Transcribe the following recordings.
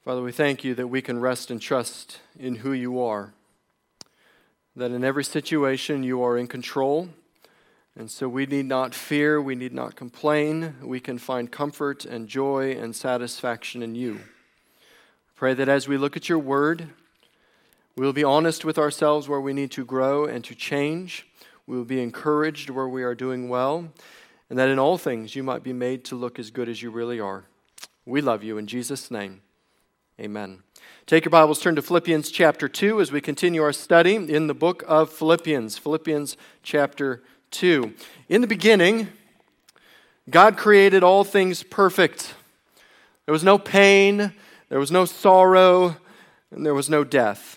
Father, we thank you that we can rest and trust in who you are, that in every situation you are in control, and so we need not fear, we need not complain, we can find comfort and joy and satisfaction in you. Pray that as we look at your word, we will be honest with ourselves where we need to grow and to change. We will be encouraged where we are doing well, and that in all things you might be made to look as good as you really are. We love you in Jesus' name. Amen. Take your Bibles, turn to Philippians chapter 2 as we continue our study in the book of Philippians. Philippians chapter 2. In the beginning, God created all things perfect. There was no pain, there was no sorrow, and there was no death.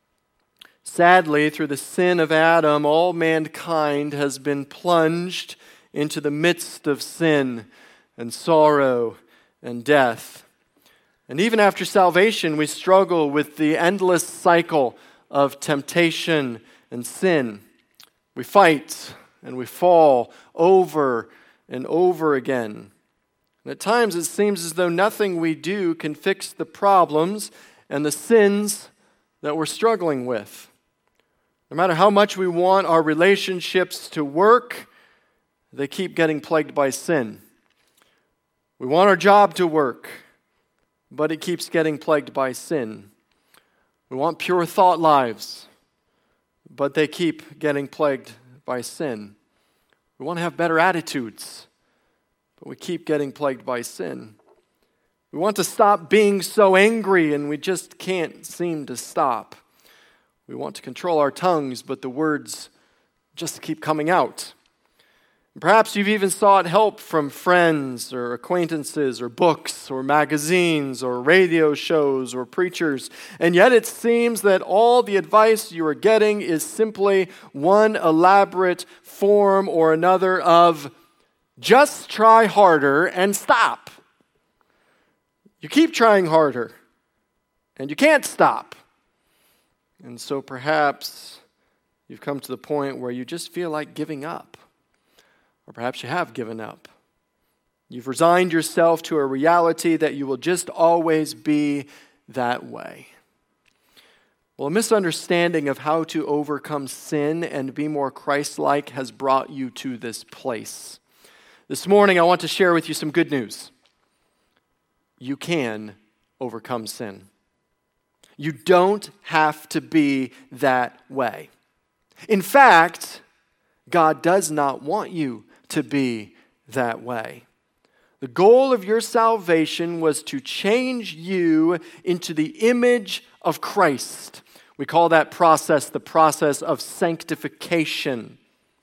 Sadly, through the sin of Adam, all mankind has been plunged into the midst of sin and sorrow and death. And even after salvation, we struggle with the endless cycle of temptation and sin. We fight and we fall over and over again. And at times it seems as though nothing we do can fix the problems and the sins that we're struggling with. No matter how much we want our relationships to work, they keep getting plagued by sin. We want our job to work, but it keeps getting plagued by sin. We want pure thought lives, but they keep getting plagued by sin. We want to have better attitudes, but we keep getting plagued by sin. We want to stop being so angry, and we just can't seem to stop. We want to control our tongues, but the words just keep coming out. Perhaps you've even sought help from friends or acquaintances or books or magazines or radio shows or preachers, and yet it seems that all the advice you are getting is simply one elaborate form or another of just try harder and stop. You keep trying harder and you can't stop. And so perhaps you've come to the point where you just feel like giving up. Or perhaps you have given up. You've resigned yourself to a reality that you will just always be that way. Well, a misunderstanding of how to overcome sin and be more Christ-like has brought you to this place. This morning, I want to share with you some good news. You can overcome sin. You don't have to be that way. In fact, God does not want you to be that way. The goal of your salvation was to change you into the image of Christ. We call that process the process of sanctification.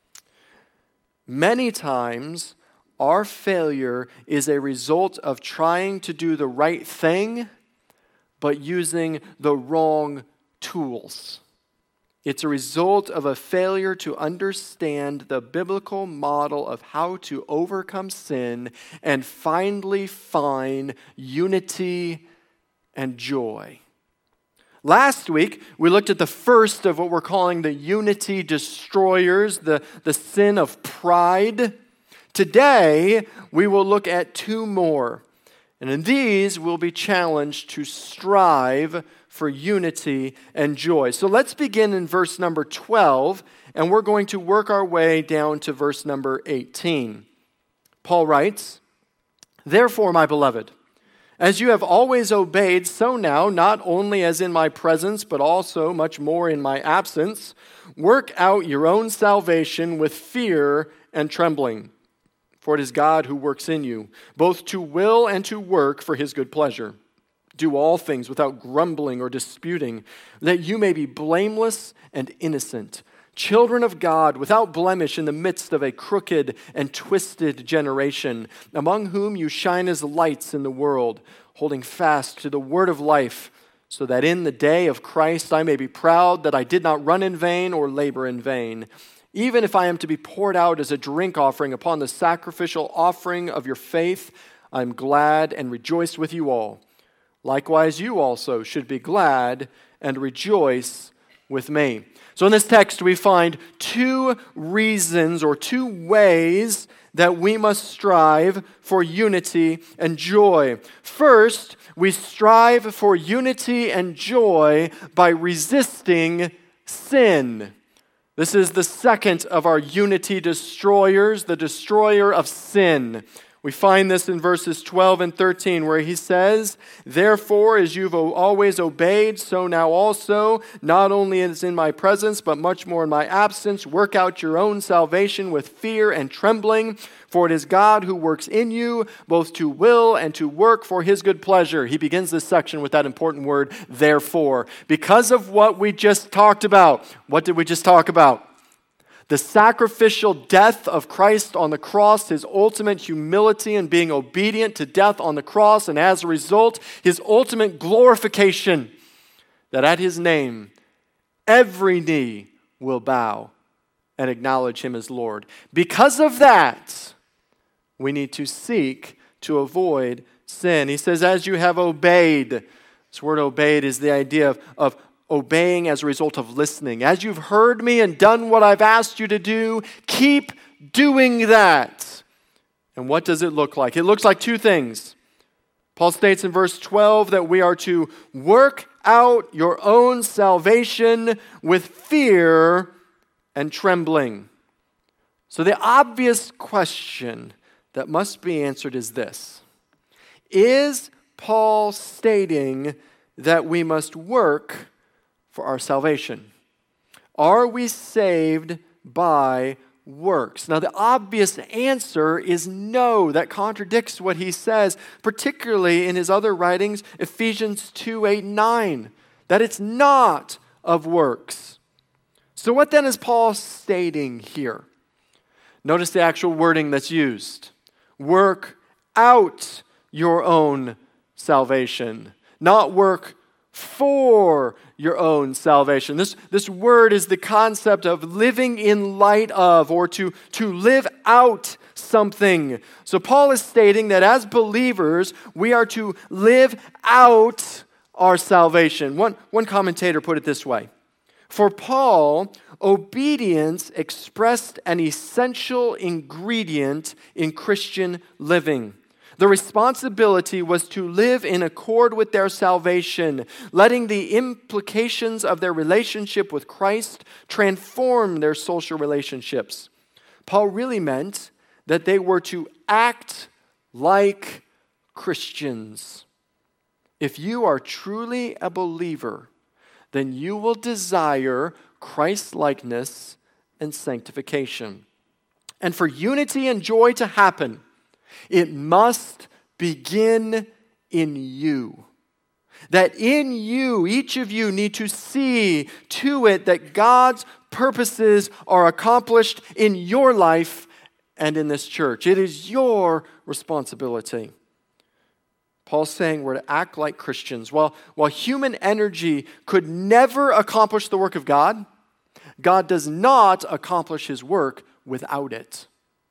Many times, our failure is a result of trying to do the right thing, but using the wrong tools. It's a result of a failure to understand the biblical model of how to overcome sin and finally find unity and joy. Last week, we looked at the first of what we're calling the unity destroyers, the sin of pride. Today, we will look at two more. And in these, we'll be challenged to strive for unity and joy. So let's begin in verse number 12, and we're going to work our way down to verse number 18. Paul writes, "Therefore, my beloved, as you have always obeyed, so now, not only as in my presence, but also much more in my absence, work out your own salvation with fear and trembling. For it is God who works in you, both to will and to work for his good pleasure. Do all things without grumbling or disputing, that you may be blameless and innocent, children of God without blemish in the midst of a crooked and twisted generation, among whom you shine as lights in the world, holding fast to the word of life, so that in the day of Christ I may be proud that I did not run in vain or labor in vain. Even if I am to be poured out as a drink offering upon the sacrificial offering of your faith, I am glad and rejoice with you all. Likewise, you also should be glad and rejoice with me." So in this text, we find two reasons or two ways that we must strive for unity and joy. First, we strive for unity and joy by resisting sin. This is the second of our unity destroyers, the destroyer of sin. We find this in verses 12 and 13 where he says, "Therefore, as you've always obeyed, so now also, not only as in my presence, but much more in my absence, work out your own salvation with fear and trembling, for it is God who works in you, both to will and to work for his good pleasure." He begins this section with that important word, therefore. Because of what we just talked about. What did we just talk about? The sacrificial death of Christ on the cross, his ultimate humility and being obedient to death on the cross, and as a result, his ultimate glorification, that at his name, every knee will bow and acknowledge him as Lord. Because of that, we need to seek to avoid sin. He says, as you have obeyed. This word obeyed is the idea of obeying as a result of listening. As you've heard me and done what I've asked you to do, keep doing that. And what does it look like? It looks like two things. Paul states in verse 12 that we are to work out your own salvation with fear and trembling. So the obvious question that must be answered is this: is Paul stating that we must work for our salvation? Are we saved by works? Now, the obvious answer is no. That contradicts what he says, particularly in his other writings, Ephesians 2, 8, 9, that it's not of works. So what then is Paul stating here? Notice the actual wording that's used. Work out your own salvation, not work for your own salvation. This word is the concept of living in light of, or to live out something. So Paul is stating that as believers, we are to live out our salvation. One commentator put it this way: for Paul, obedience expressed an essential ingredient in Christian living. The responsibility was to live in accord with their salvation, letting the implications of their relationship with Christ transform their social relationships. Paul really meant that they were to act like Christians. If you are truly a believer, then you will desire Christ-likeness and sanctification. And for unity and joy to happen, it must begin in you. That in you, each of you need to see to it that God's purposes are accomplished in your life and in this church. It is your responsibility. Paul's saying we're to act like Christians. While human energy could never accomplish the work of God, God does not accomplish his work without it.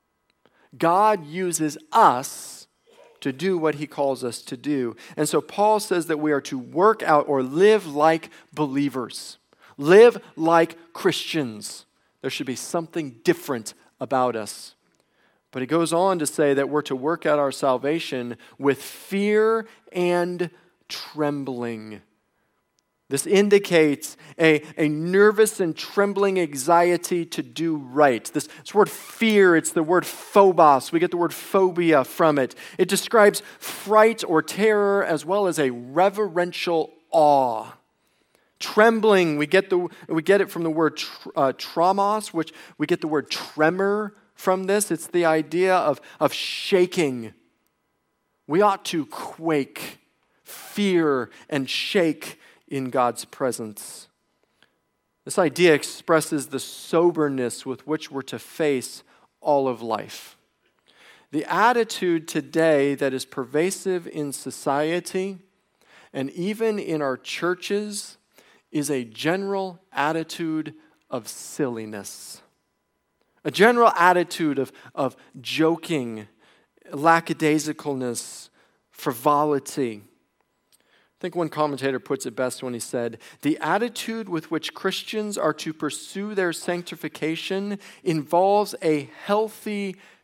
God uses us to do what he calls us to do. And so Paul says that we are to work out or live like believers. Live like Christians. There should be something different about us. But he goes on to say that we're to work out our salvation with fear and trembling. This indicates a nervous and trembling anxiety to do right. This word fear, it's the word phobos. We get the word phobia from it. It describes fright or terror as well as a reverential awe. Trembling, we get it from the word tromos, which we get the word tremor from this. It's the idea of shaking. We ought to quake, fear, and shake in God's presence. This idea expresses the soberness with which we're to face all of life. The attitude today that is pervasive in society and even in our churches is a general attitude of silliness. A general attitude of joking, lackadaisicalness, frivolity. I think one commentator puts it best when he said, the attitude with which Christians are to pursue their sanctification involves a healthy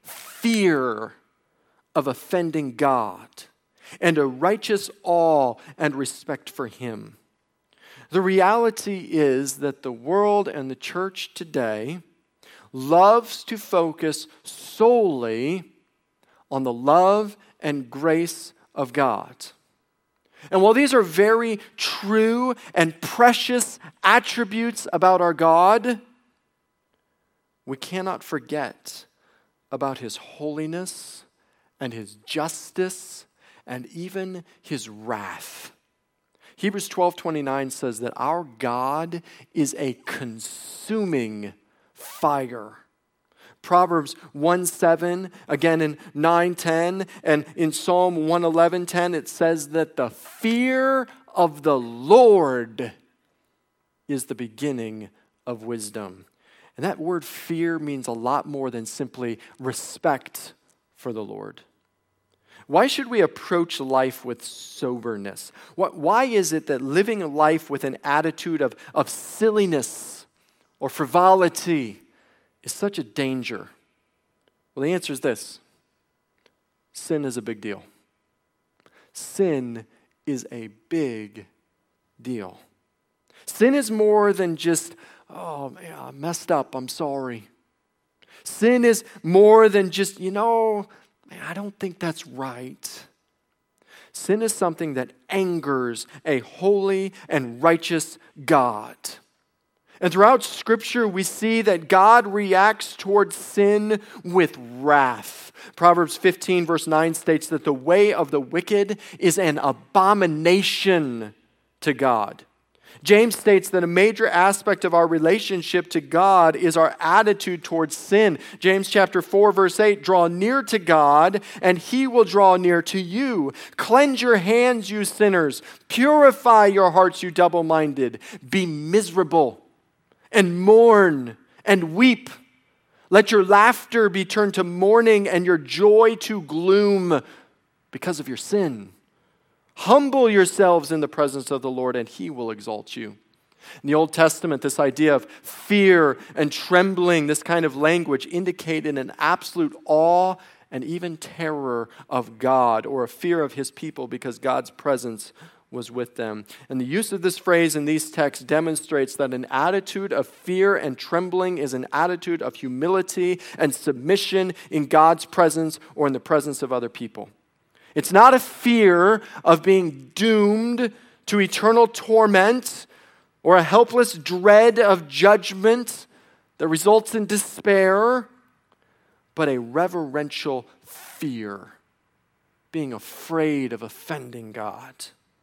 fear of offending God and a righteous awe and respect for Him. The reality is that the world and the church today loves to focus solely on the love and grace of God. And while these are very true and precious attributes about our God, we cannot forget about His holiness and His justice and even His wrath. Hebrews 12:29 says that our God is a consuming fire. Proverbs 1:7, again in 9:10, and in Psalm 111:10, it says that the fear of the Lord is the beginning of wisdom. And that word fear means a lot more than simply respect for the Lord. Why should we approach life with soberness? Why is it that living a life with an attitude of silliness or frivolity is such a danger? Well, the answer is this. Sin is a big deal. Sin is a big deal. Sin is more than just, oh, man, I messed up, I'm sorry. Sin is more than just, man, I don't think that's right. Sin is something that angers a holy and righteous God. And throughout Scripture, we see that God reacts towards sin with wrath. Proverbs 15 verse 9 states that the way of the wicked is an abomination to God. James states that a major aspect of our relationship to God is our attitude towards sin. James chapter 4 verse 8, draw near to God and He will draw near to you. Cleanse your hands, you sinners. Purify your hearts, you double-minded. Be miserable and mourn and weep. Let your laughter be turned to mourning and your joy to gloom because of your sin. Humble yourselves in the presence of the Lord and He will exalt you. In the Old Testament, this idea of fear and trembling, this kind of language indicated an absolute awe and even terror of God, or a fear of His people because God's presence was with them. And the use of this phrase in these texts demonstrates that an attitude of fear and trembling is an attitude of humility and submission in God's presence or in the presence of other people. It's not a fear of being doomed to eternal torment or a helpless dread of judgment that results in despair, but a reverential fear, being afraid of offending God.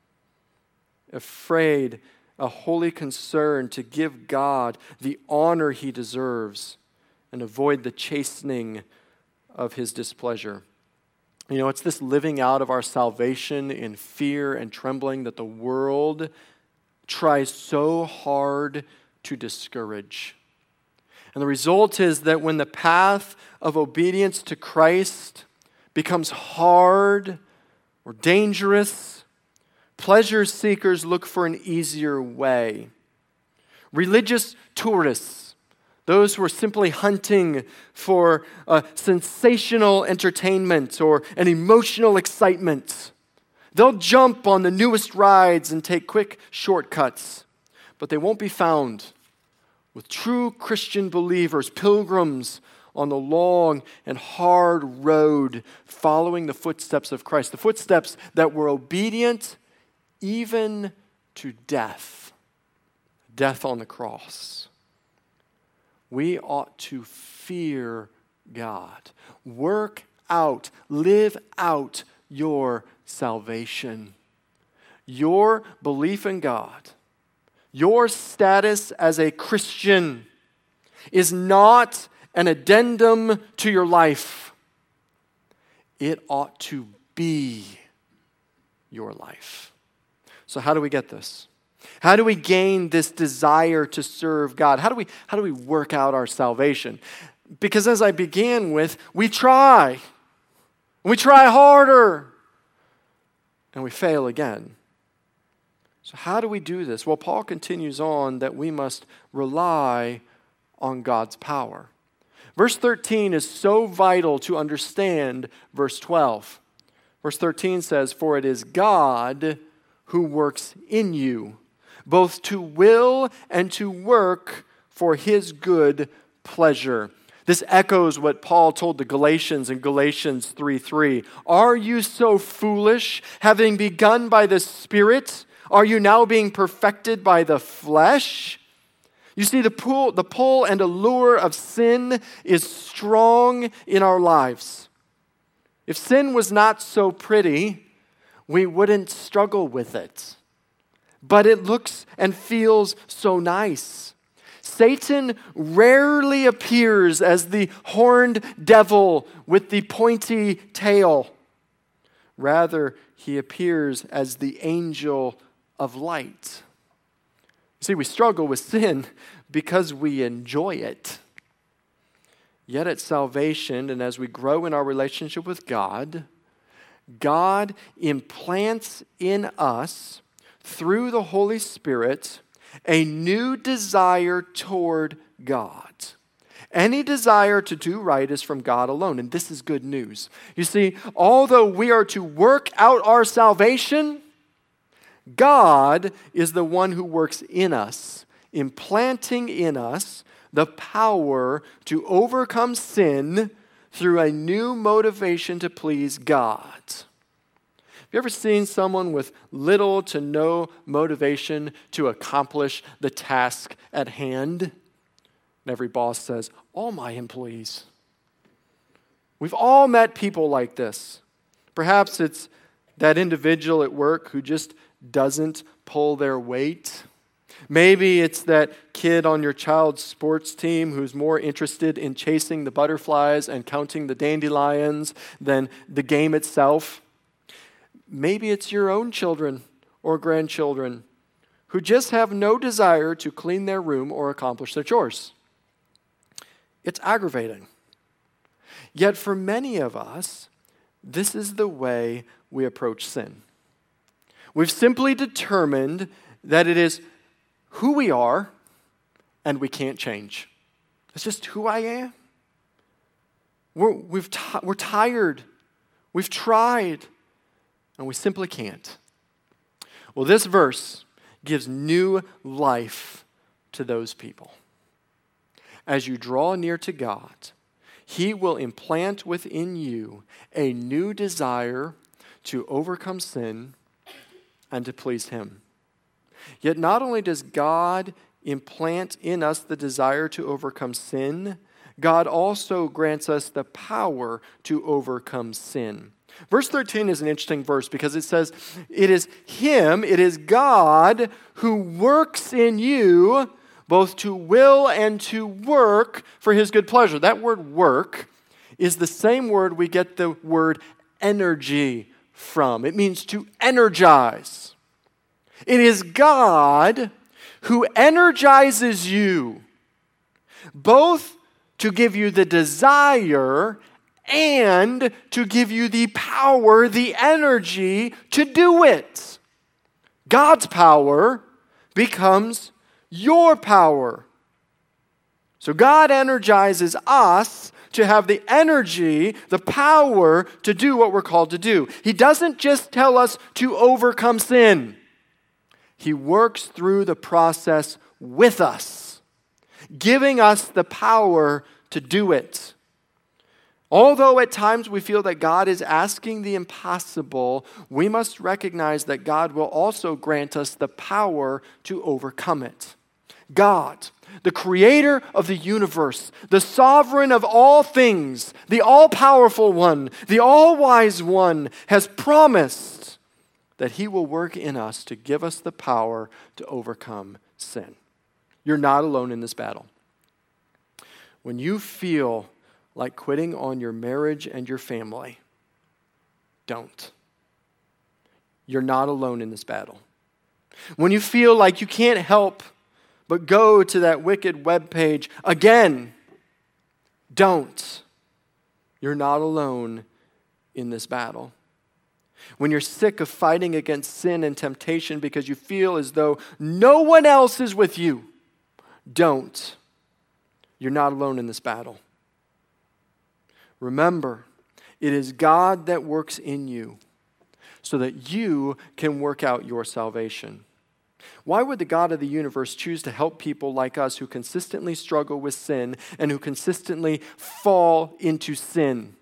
Afraid, a holy concern to give God the honor He deserves and avoid the chastening of His displeasure. It's this living out of our salvation in fear and trembling that the world tries so hard to discourage. And the result is that when the path of obedience to Christ becomes hard or dangerous, pleasure seekers look for an easier way. Religious tourists, those who are simply hunting for sensational entertainment or an emotional excitement, they'll jump on the newest rides and take quick shortcuts, but they won't be found with true Christian believers, pilgrims on the long and hard road following the footsteps of Christ, the footsteps that were obedient even to death on the cross. We ought to fear God. Work out, live out your salvation. Your belief in God, your status as a Christian is not an addendum to your life. It ought to be your life. So how do we get this? How do we gain this desire to serve God? How do we work out our salvation? Because as I began with, we try. We try harder. And we fail again. So how do we do this? Well, Paul continues on that we must rely on God's power. Verse 13 is so vital to understand verse 12. Verse 13 says, "For it is God who works in you, both to will and to work for his good pleasure." This echoes what Paul told the Galatians in Galatians 3:3. "Are you so foolish, having begun by the Spirit? Are you now being perfected by the flesh?" You see, the pull and allure of sin is strong in our lives. If sin was not so pretty, we wouldn't struggle with it. But it looks and feels so nice. Satan rarely appears as the horned devil with the pointy tail. Rather, he appears as the angel of light. You see, we struggle with sin because we enjoy it. Yet at salvation, and as we grow in our relationship with God, God implants in us, through the Holy Spirit, a new desire toward God. Any desire to do right is from God alone, and this is good news. You see, although we are to work out our salvation, God is the one who works in us, implanting in us the power to overcome sin through a new motivation to please God. Have you ever seen someone with little to no motivation to accomplish the task at hand? And every boss says, "All my employees." We've all met people like this. Perhaps it's that individual at work who just doesn't pull their weight. Maybe it's that kid on your child's sports team who's more interested in chasing the butterflies and counting the dandelions than the game itself. Maybe it's your own children or grandchildren who just have no desire to clean their room or accomplish their chores. It's aggravating. Yet for many of us, this is the way we approach sin. We've simply determined that it is who we are and we can't change. It's just who I am. We're tired. We've tried. And we simply can't. Well, this verse gives new life to those people. As you draw near to God, He will implant within you a new desire to overcome sin and to please Him. Yet not only does God implant in us the desire to overcome sin, God also grants us the power to overcome sin. Verse 13 is an interesting verse because it says, it is Him, it is God who works in you both to will and to work for His good pleasure. That word work is the same word we get the word energy from. It means to energize. It is God who energizes you both to give you the desire and to give you the power, the energy to do it. God's power becomes your power. So God energizes us to have the energy, the power to do what we're called to do. He doesn't just tell us to overcome sin. He works through the process with us, giving us the power to do it. Although at times we feel that God is asking the impossible, we must recognize that God will also grant us the power to overcome it. God, the creator of the universe, the sovereign of all things, the all-powerful one, the all-wise one, has promised that He will work in us to give us the power to overcome sin. You're not alone in this battle. When you feel like quitting on your marriage and your family, don't. You're not alone in this battle. When you feel like you can't help but go to that wicked webpage again, don't. You're not alone in this battle. When you're sick of fighting against sin and temptation because you feel as though no one else is with you, don't. You're not alone in this battle. remember, it is God that works in you so that you can work out your salvation. Why would the God of the universe choose to help people like us who consistently struggle with sin and who consistently fall into sin?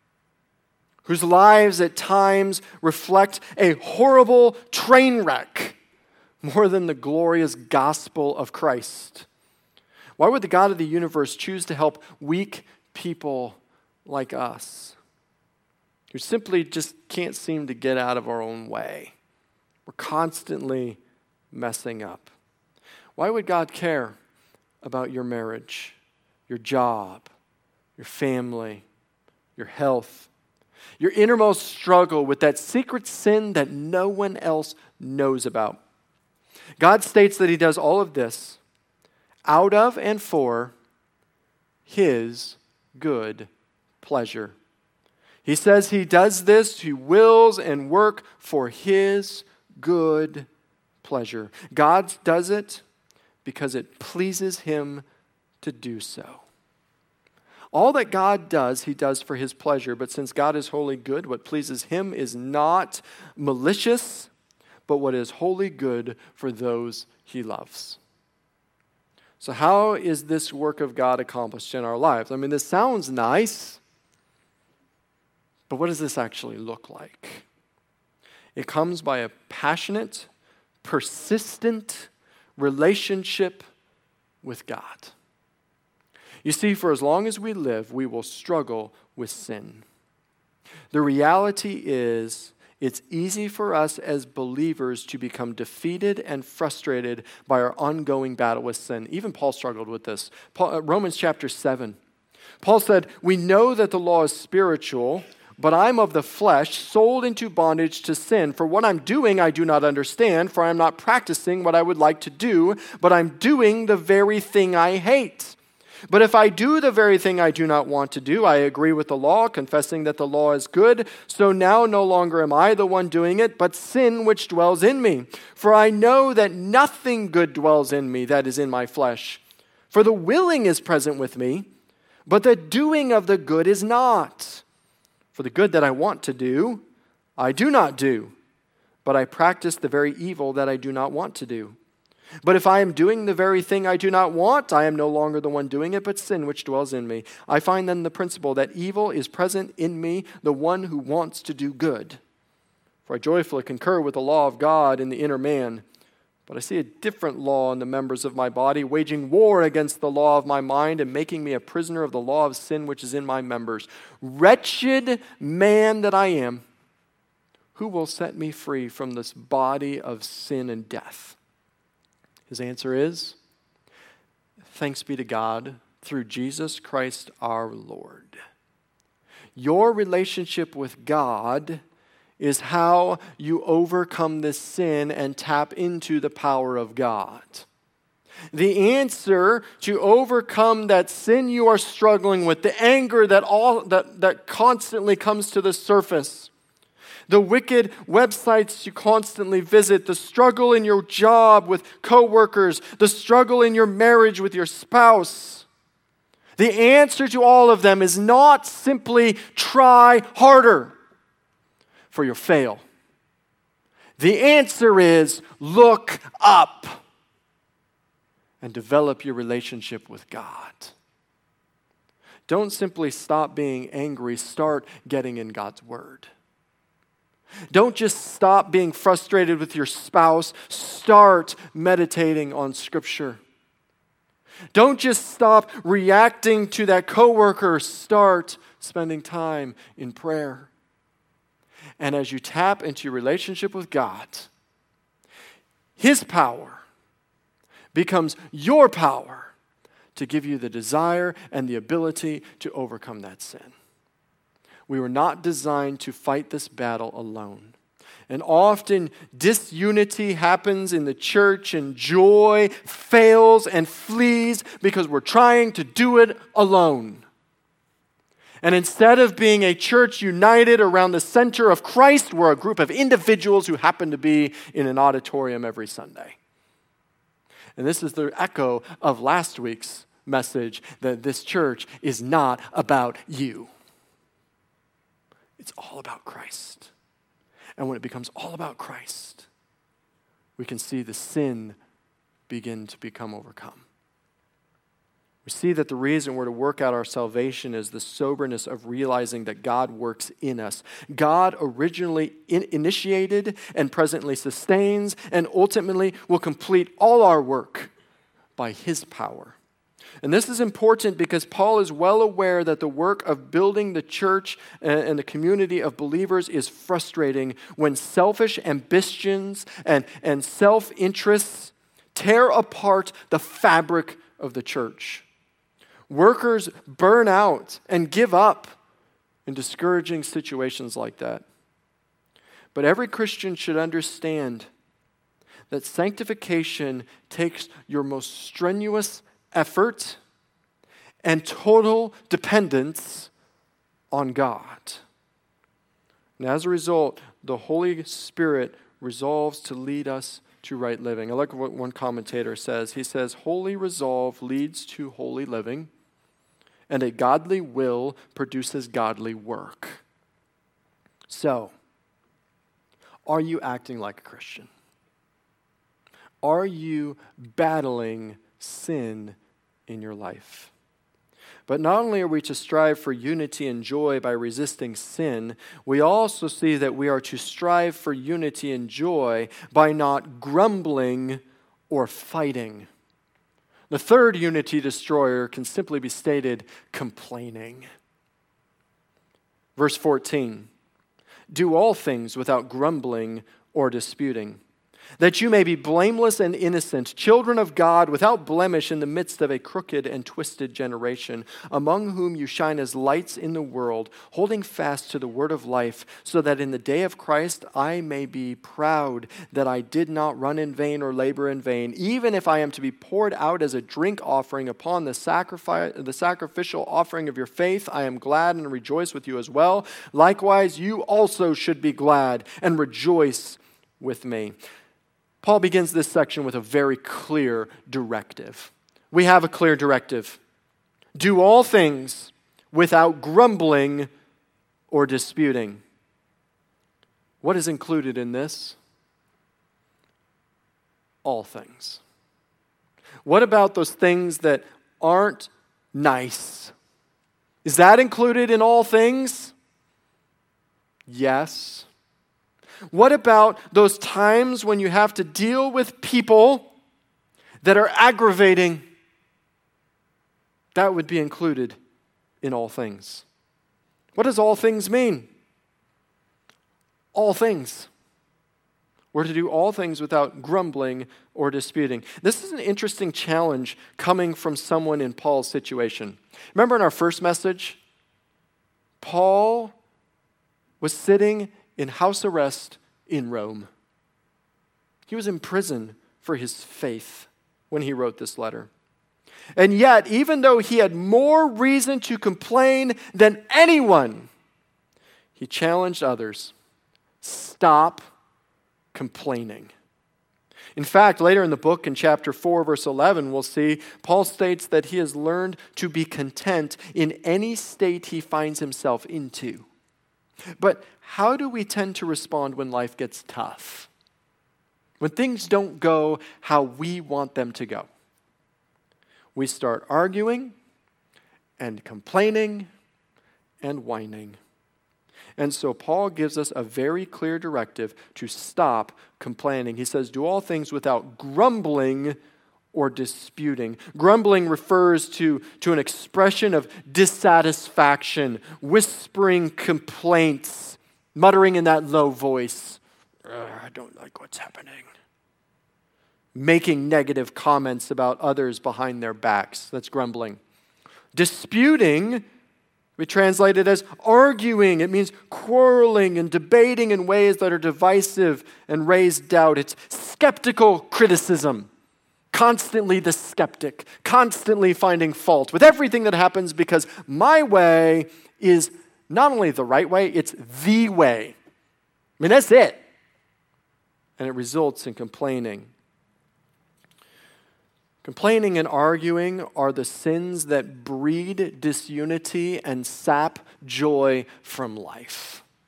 Whose lives at times reflect a horrible train wreck more than the glorious gospel of Christ? Why would the God of the universe choose to help weak people like us who simply just can't seem to get out of our own way? We're constantly messing up. Why would God care about your marriage, your job, your family, your health, your innermost struggle with that secret sin that no one else knows about? God states that he does all of this out of and for his good pleasure. He says he does this, he wills and work for his good pleasure. God does it because it pleases him to do so. All that God does, he does for his pleasure. But since God is wholly good, what pleases him is not malicious, but what is wholly good for those he loves. So how is this work of God accomplished in our lives? I mean, this sounds nice, but what does this actually look like? It comes by a passionate, persistent relationship with God. You see, for as long as we live, we will struggle with sin. The reality is, it's easy for us as believers to become defeated and frustrated by our ongoing battle with sin. Even Paul struggled with this. Romans chapter 7. Paul said, "We know that the law is spiritual, but I'm of the flesh, sold into bondage to sin. For what I'm doing I do not understand, for I am not practicing what I would like to do, but I'm doing the very thing I hate. But if I do the very thing I do not want to do, I agree with the law, confessing that the law is good. So now no longer am I the one doing it, but sin which dwells in me. For I know that nothing good dwells in me, that is in my flesh. For the willing is present with me, but the doing of the good is not. For the good that I want to do, I do not do, but I practice the very evil that I do not want to do. But if I am doing the very thing I do not want, I am no longer the one doing it, but sin which dwells in me. I find then the principle that evil is present in me, the one who wants to do good. For I joyfully concur with the law of God in the inner man, but I see a different law in the members of my body, waging war against the law of my mind and making me a prisoner of the law of sin which is in my members. Wretched man that I am, who will set me free from this body of sin and death?" His answer is, thanks be to God through Jesus Christ our Lord. Your relationship with God is how you overcome this sin and tap into the power of God. The answer to overcome that sin you are struggling with, the anger that constantly comes to the surface, the wicked websites you constantly visit, the struggle in your job with coworkers, the struggle in your marriage with your spouse. The answer to all of them is not simply try harder, for you'll fail. The answer is look up and develop your relationship with God. Don't simply stop being angry, start getting in God's word. Don't just stop being frustrated with your spouse. Start meditating on Scripture. Don't just stop reacting to that coworker. Start spending time in prayer. And as you tap into your relationship with God, His power becomes your power to give you the desire and the ability to overcome that sin. We were not designed to fight this battle alone. And often disunity happens in the church and joy fails and flees because we're trying to do it alone. And instead of being a church united around the center of Christ, we're a group of individuals who happen to be in an auditorium every Sunday. And this is the echo of last week's message that this church is not about you. It's all about Christ. And when it becomes all about Christ, we can see the sin begin to become overcome. We see that the reason we're to work out our salvation is the soberness of realizing that God works in us. God originally initiated and presently sustains and ultimately will complete all our work by his power. And this is important because Paul is well aware that the work of building the church and the community of believers is frustrating when selfish ambitions and self-interests tear apart the fabric of the church. Workers burn out and give up in discouraging situations like that. But every Christian should understand that sanctification takes your most strenuous effort and total dependence on God. And as a result, the Holy Spirit resolves to lead us to right living. I like what one commentator says. He says, holy resolve leads to holy living, and a godly will produces godly work. So, are you acting like a Christian? Are you battling sin in your life? But not only are we to strive for unity and joy by resisting sin, we also see that we are to strive for unity and joy by not grumbling or fighting. The third unity destroyer can simply be stated complaining. Verse 14, do all things without grumbling or disputing, that you may be blameless and innocent, children of God without blemish in the midst of a crooked and twisted generation, among whom you shine as lights in the world, holding fast to the word of life, so that in the day of Christ I may be proud that I did not run in vain or labor in vain. Even if I am to be poured out as a drink offering upon the sacrificial offering of your faith, I am glad and rejoice with you as well. Likewise, you also should be glad and rejoice with me. Paul begins this section with a very clear directive. We have a clear directive. Do all things without grumbling or disputing. What is included in this? All things. What about those things that aren't nice? Is that included in all things? Yes. What about those times when you have to deal with people that are aggravating? That would be included in all things. What does all things mean? All things. We're to do all things without grumbling or disputing. This is an interesting challenge coming from someone in Paul's situation. Remember in our first message, Paul was sitting in house arrest in Rome. He was in prison for his faith when he wrote this letter. And yet, even though he had more reason to complain than anyone, he challenged others, stop complaining. In fact, later in the book, in chapter 4, verse 11, we'll see Paul states that he has learned to be content in any state he finds himself into. But how do we tend to respond when life gets tough? When things don't go how we want them to go? We start arguing and complaining and whining. And so Paul gives us a very clear directive to stop complaining. He says, do all things without grumbling or disputing. Grumbling refers to an expression of dissatisfaction, whispering complaints, muttering in that low voice, I don't like what's happening. Making negative comments about others behind their backs. That's grumbling. Disputing, we translate it as arguing. It means quarreling and debating in ways that are divisive and raise doubt. It's skeptical criticism. Constantly the skeptic, constantly finding fault with everything that happens because my way is not only the right way, it's the way. I mean, that's it. And it results in complaining. Complaining and arguing are the sins that breed disunity and sap joy from life.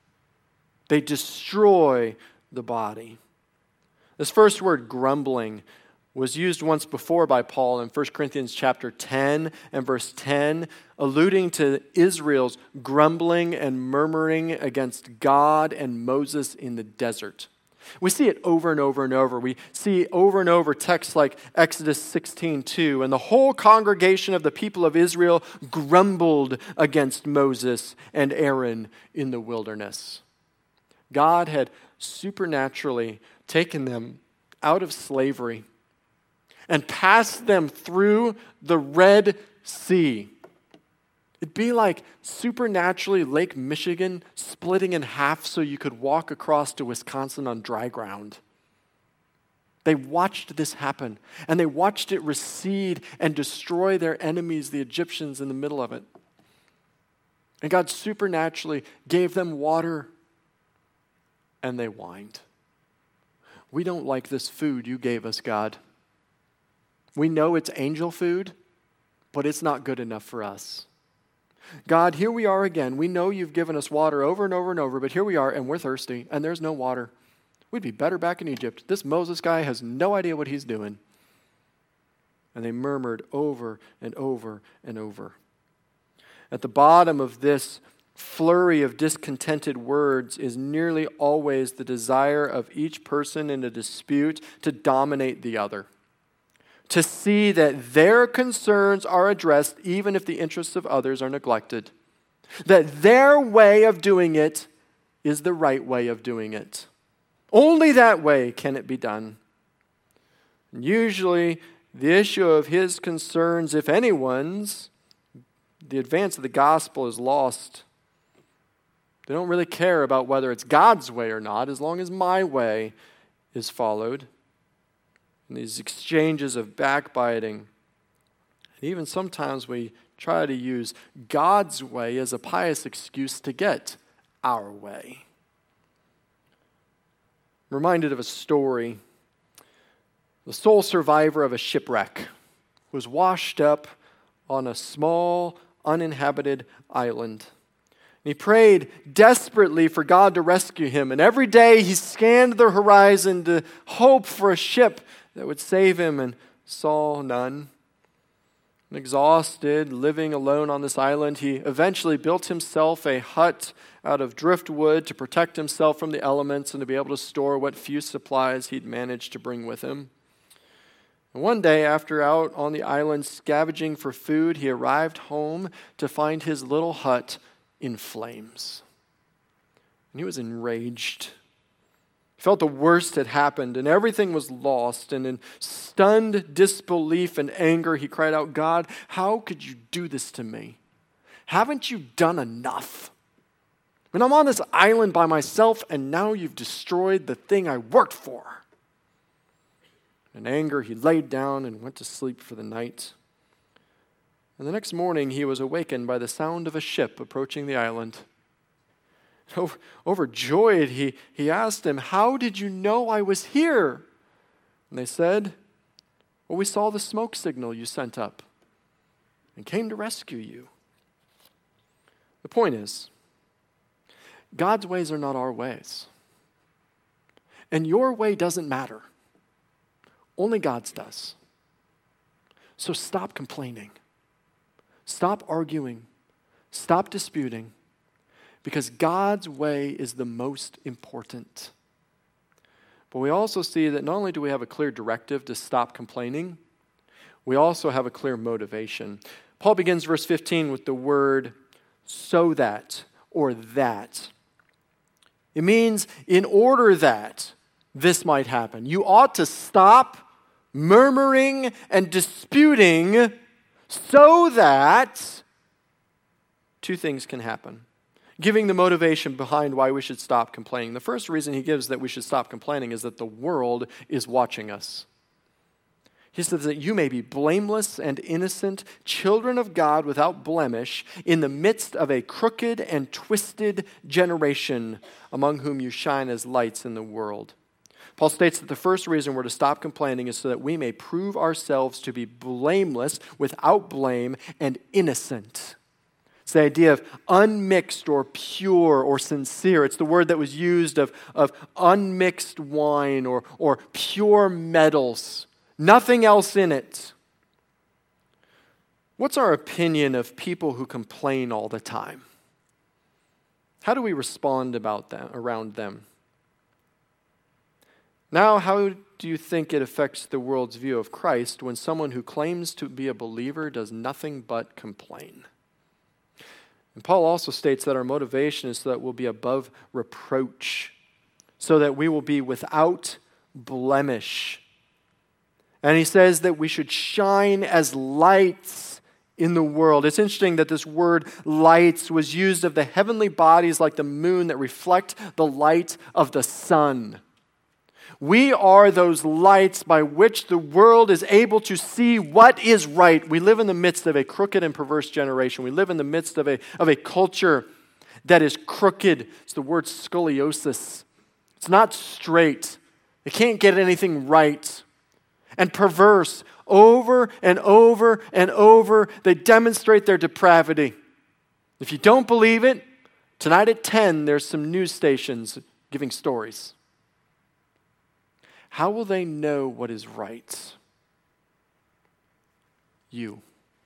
They destroy the body. This first word, grumbling, was used once before by Paul in 1 Corinthians chapter 10 and verse 10, alluding to Israel's grumbling and murmuring against God and Moses in the desert. We see it over and over and over. We see over and over texts like Exodus 16:2, and the whole congregation of the people of Israel grumbled against Moses and Aaron in the wilderness. God had supernaturally taken them out of slavery and passed them through the Red Sea. It'd be like supernaturally Lake Michigan splitting in half so you could walk across to Wisconsin on dry ground. They watched this happen, and they watched it recede and destroy their enemies, the Egyptians, in the middle of it. And God supernaturally gave them water, and they whined. We don't like this food you gave us, God. We know it's angel food, but it's not good enough for us. God, here we are again. We know you've given us water over and over and over, but here we are, and we're thirsty, and there's no water. We'd be better back in Egypt. This Moses guy has no idea what he's doing. And they murmured over and over and over. At the bottom of this flurry of discontented words is nearly always the desire of each person in a dispute to dominate the other, to see that their concerns are addressed even if the interests of others are neglected, that their way of doing it is the right way of doing it. Only that way can it be done. And usually, the issue of his concerns, if anyone's, the advance of the gospel is lost. They don't really care about whether it's God's way or not, as long as my way is followed. And these exchanges of backbiting. And even sometimes we try to use God's way as a pious excuse to get our way. I'm reminded of a story. The sole survivor of a shipwreck was washed up on a small, uninhabited island. And he prayed desperately for God to rescue him. And every day he scanned the horizon to hope for a ship that would save him, and saw none. And exhausted, living alone on this island, he eventually built himself a hut out of driftwood to protect himself from the elements and to be able to store what few supplies he'd managed to bring with him. And one day, after out on the island scavenging for food, he arrived home to find his little hut in flames. And he was enraged. He felt the worst had happened and everything was lost. And in stunned disbelief and anger, he cried out, God, how could you do this to me? Haven't you done enough? When I'm on this island by myself and now you've destroyed the thing I worked for. In anger, he laid down and went to sleep for the night. And the next morning, he was awakened by the sound of a ship approaching the island. Overjoyed, he asked him, how did you know I was here? And they said, well, we saw the smoke signal you sent up and came to rescue you. The point is, God's ways are not our ways. And your way doesn't matter. Only God's does. So stop complaining. Stop arguing. Stop disputing. Because God's way is the most important. But we also see that not only do we have a clear directive to stop complaining, we also have a clear motivation. Paul begins verse 15 with the word so that or that. It means in order that this might happen. You ought to stop murmuring and disputing so that two things can happen. Giving the motivation behind why we should stop complaining. The first reason he gives that we should stop complaining is that the world is watching us. He says that you may be blameless and innocent, children of God without blemish, in the midst of a crooked and twisted generation, among whom you shine as lights in the world. Paul states that the first reason we're to stop complaining is so that we may prove ourselves to be blameless, without blame, and innocent. It's the idea of unmixed or pure or sincere. It's the word that was used of unmixed wine or pure metals. Nothing else in it. What's our opinion of people who complain all the time? How do we respond around them? Now, how do you think it affects the world's view of Christ when someone who claims to be a believer does nothing but complain? And Paul also states that our motivation is so that we'll be above reproach, so that we will be without blemish. And he says that we should shine as lights in the world. It's interesting that this word lights was used of the heavenly bodies like the moon that reflect the light of the sun. We are those lights by which the world is able to see what is right. We live in the midst of a crooked and perverse generation. We live in the midst of a culture that is crooked. It's the word scoliosis. It's not straight. They can't get anything right. And perverse. Over and over and over, they demonstrate their depravity. If you don't believe it, tonight at 10, there's some news stations giving stories. How will they know what is right? You.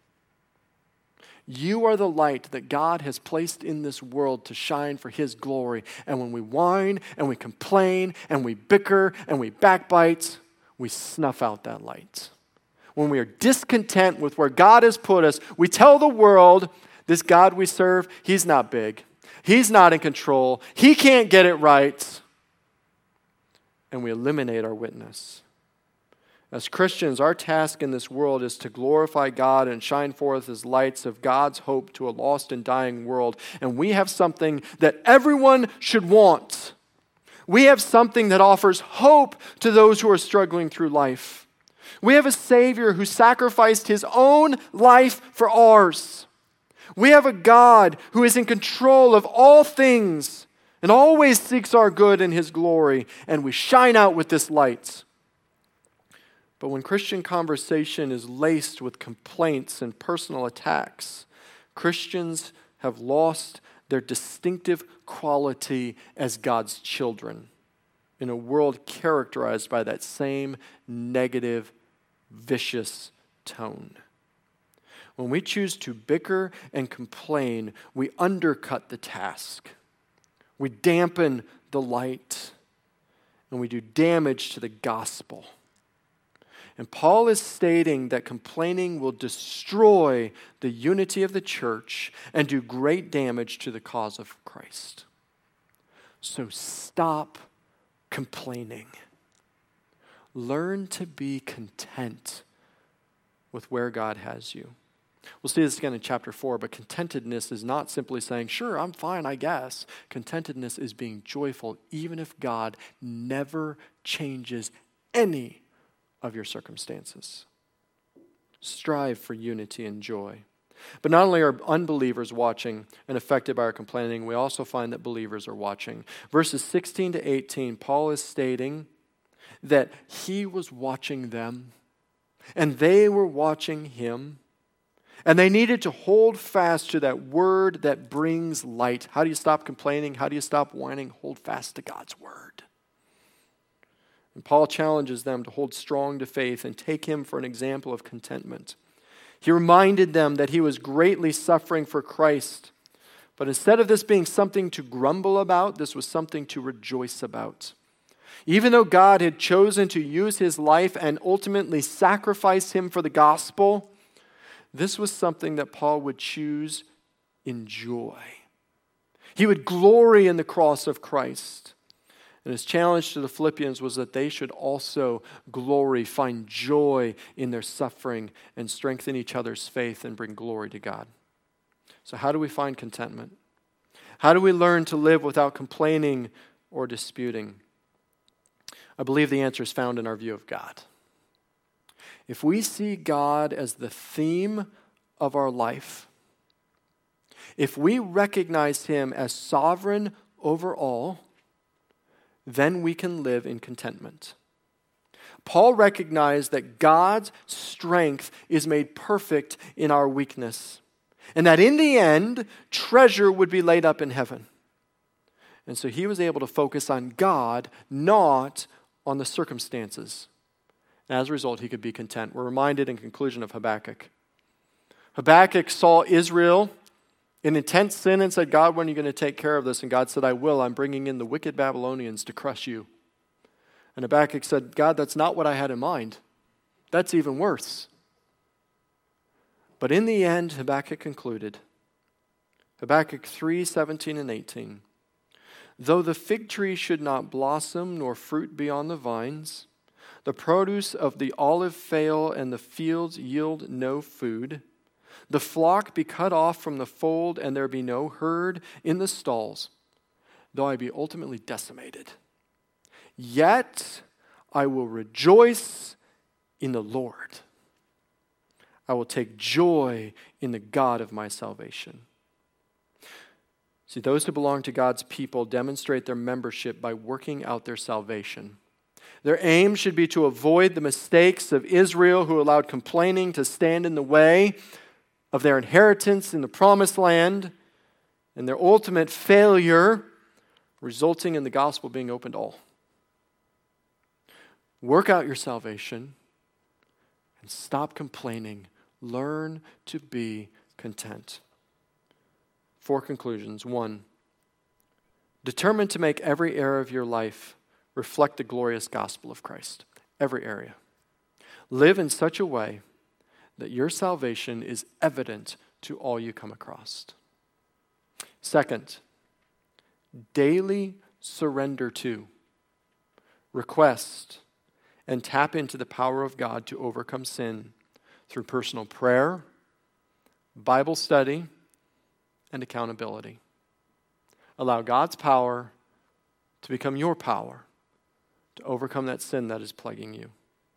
You are the light that God has placed in this world to shine for His glory. And when we whine and we complain and we bicker and we backbite, we snuff out that light. When we are discontent with where God has put us, we tell the world, this God we serve, He's not big. He's not in control. He can't get it right. And we eliminate our witness. As Christians, our task in this world is to glorify God and shine forth as lights of God's hope to a lost and dying world. And we have something that everyone should want. We have something that offers hope to those who are struggling through life. We have a Savior who sacrificed His own life for ours. We have a God who is in control of all things and always seeks our good and His glory, and we shine out with this light. But when Christian conversation is laced with complaints and personal attacks, Christians have lost their distinctive quality as God's children in a world characterized by that same negative, vicious tone. When we choose to bicker and complain, we undercut the task. We dampen the light, and we do damage to the gospel. And Paul is stating that complaining will destroy the unity of the church and do great damage to the cause of Christ. So stop complaining. Learn to be content with where God has you. We'll see this again in chapter 4, but contentedness is not simply saying, sure, I'm fine, I guess. Contentedness is being joyful even if God never changes any of your circumstances. Strive for unity and joy. But not only are unbelievers watching and affected by our complaining, we also find that believers are watching. Verses 16 to 18, Paul is stating that he was watching them and they were watching him. And they needed to hold fast to that word that brings light. How do you stop complaining? How do you stop whining? Hold fast to God's word. And Paul challenges them to hold strong to faith and take him for an example of contentment. He reminded them that he was greatly suffering for Christ. But instead of this being something to grumble about, this was something to rejoice about. Even though God had chosen to use his life and ultimately sacrifice him for the gospel, this was something that Paul would choose in joy. He would glory in the cross of Christ. And his challenge to the Philippians was that they should also glory, find joy in their suffering, and strengthen each other's faith and bring glory to God. So how do we find contentment? How do we learn to live without complaining or disputing? I believe the answer is found in our view of God. If we see God as the theme of our life, if we recognize him as sovereign over all, then we can live in contentment. Paul recognized that God's strength is made perfect in our weakness. and that in the end, treasure would be laid up in heaven. And so he was able to focus on God, not on the circumstances. And as a result, he could be content. We're reminded in conclusion of Habakkuk. Habakkuk saw Israel in intense sin and said, God, when are you going to take care of this? And God said, I will. I'm bringing in the wicked Babylonians to crush you. And Habakkuk said, God, that's not what I had in mind. That's even worse. But in the end, Habakkuk concluded, Habakkuk 3:17 and 18, though the fig tree should not blossom, nor fruit be on the vines, the produce of the olive fail, and the fields yield no food, the flock be cut off from the fold, and there be no herd in the stalls, though I be ultimately decimated, yet I will rejoice in the Lord. I will take joy in the God of my salvation. See, those who belong to God's people demonstrate their membership by working out their salvation. Their aim should be to avoid the mistakes of Israel, who allowed complaining to stand in the way of their inheritance in the promised land, and their ultimate failure resulting in the gospel being open to all. Work out your salvation and stop complaining. Learn to be content. 4 conclusions. 1, determine to make every area of your life reflect the glorious gospel of Christ. Every area. Live in such a way that your salvation is evident to all you come across. 2nd, daily surrender to, request, and tap into the power of God to overcome sin through personal prayer, Bible study, and accountability. Allow God's power to become your power to overcome that sin that is plaguing you.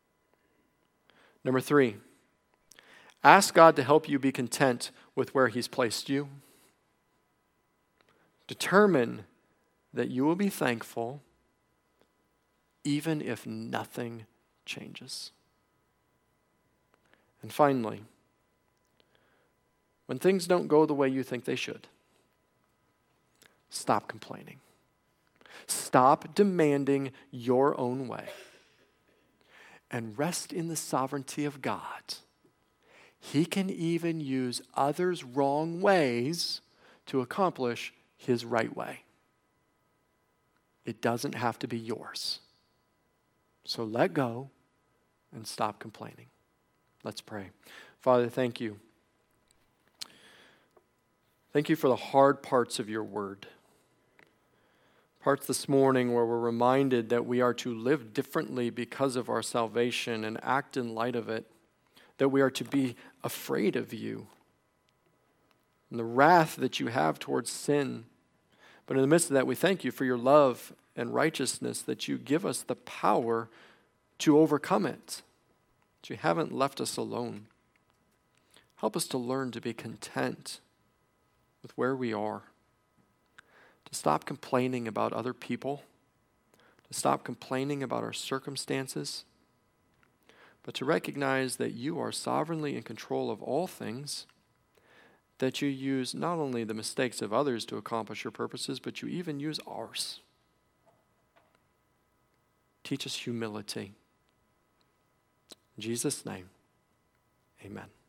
3, ask God to help you be content with where He's placed you. Determine that you will be thankful even if nothing changes. And finally, when things don't go the way you think they should, stop complaining. Stop demanding your own way. And rest in the sovereignty of God. He can even use others' wrong ways to accomplish His right way. It doesn't have to be yours. So let go and stop complaining. Let's pray. Father, thank you. Thank you for the hard parts of your word. Parts this morning where we're reminded that we are to live differently because of our salvation and act in light of it, that we are to be afraid of you and the wrath that you have towards sin. But in the midst of that, we thank you for your love and righteousness, that you give us the power to overcome it, that you haven't left us alone. Help us to learn to be content with where we are, to stop complaining about other people, to stop complaining about our circumstances, but to recognize that you are sovereignly in control of all things, that you use not only the mistakes of others to accomplish your purposes, but you even use ours. Teach us humility. In Jesus' name, amen.